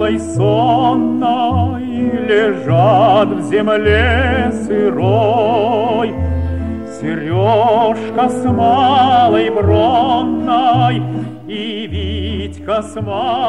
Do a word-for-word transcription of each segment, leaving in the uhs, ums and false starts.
завислой сонной лежат в земле сырой Сережка с малой бронной и Витька с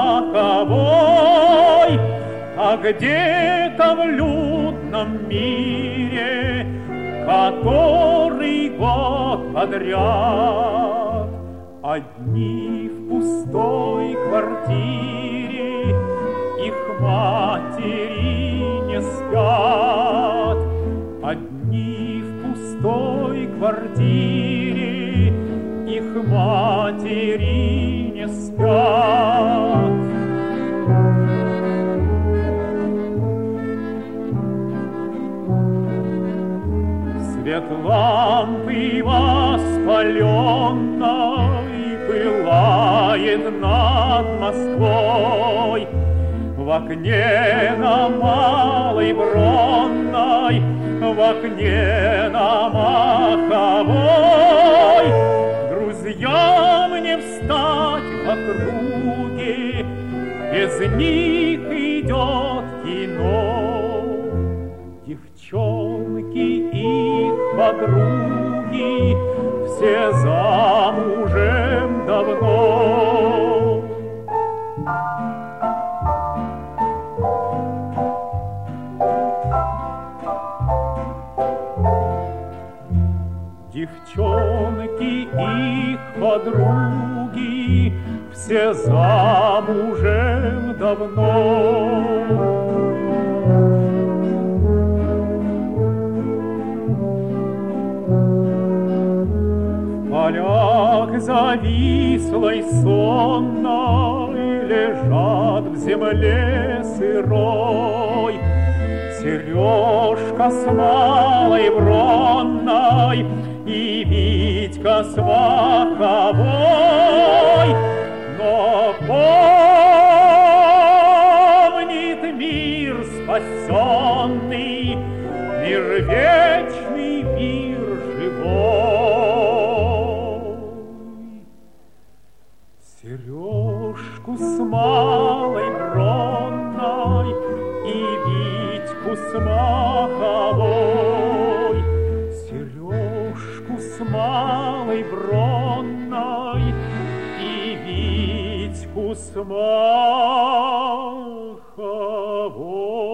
маковой. А где-то в людном мире, который год подряд, одни в пустой квартире, их матери не спят. Одни в пустой квартире, их матери не спят. Свет лампы воспаленной пылает над Москвой. В окне на малой бронной, в окне на маховой. Друзьям не встать в округе, без них идет кино. Девчонки их подруги все замужем давно. Девчонки их подруги все замужем давно. В полях завислой сонной лежат в земле сырой Сережка с малой бронной и Витька с маковой. Но помнит мир спасенный, мир вечный, мир живой. Сережку с малой бронной и Витьку с маковой. Сережку с малой бронной и Витьку с маковой.